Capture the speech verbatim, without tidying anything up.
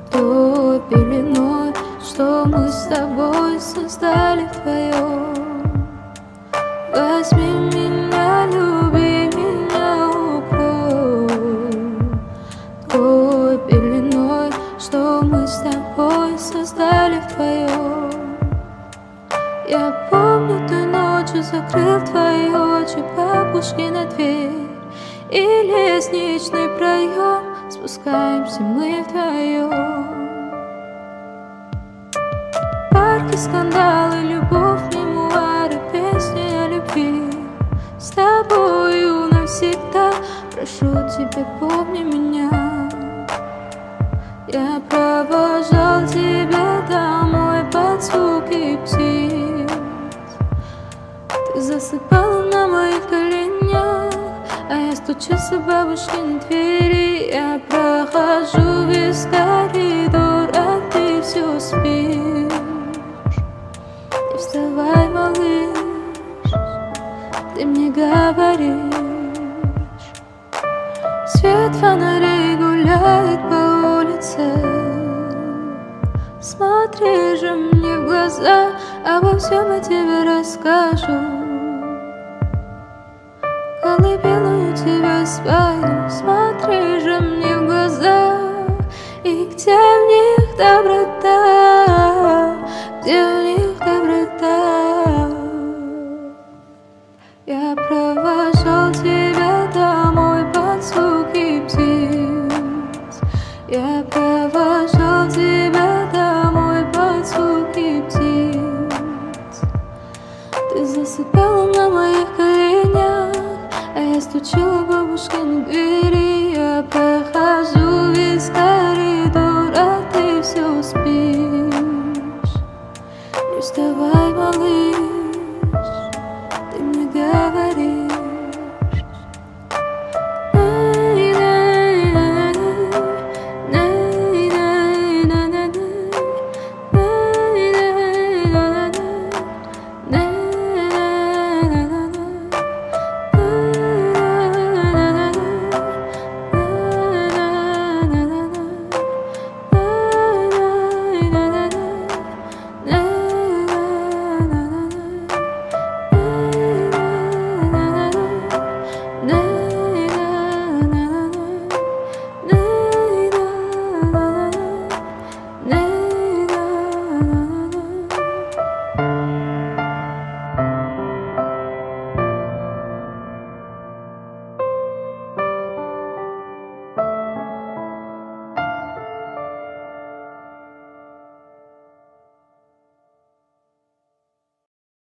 той пеленой, что мы с тобой создали вдвоем. Возьми меня, люби меня, укрой той пеленой, что мы с тобой создали вдвоем. Я помню той ночью, закрыл твои очи, бабушки на дверь и лестничный проем, спускаемся мы вдвоем. Парки, скандалы, любовь, мемуары, песни о любви. С тобою навсегда, прошу тебя, помни меня. Я провожал тебя домой под звуки птиц. Ты засыпала на моих коленях, а я стучусь у бабушки на двери. Я прохожу весь коридор, а ты все спишь. Не вставай, малыш, ты мне говоришь. Свет фонарей гуляет по улице. Смотри же мне в глаза, обо всем я тебе расскажу. Колыбельную тебя спою, смотри же мне в глаза. И где в них доброта, где в них доброта. Я провожал тебя домой под звуки птиц. Я провожал тебя домой под звуки птиц. Ты засыпала на моих коленях, а я стучала бабушке на двери.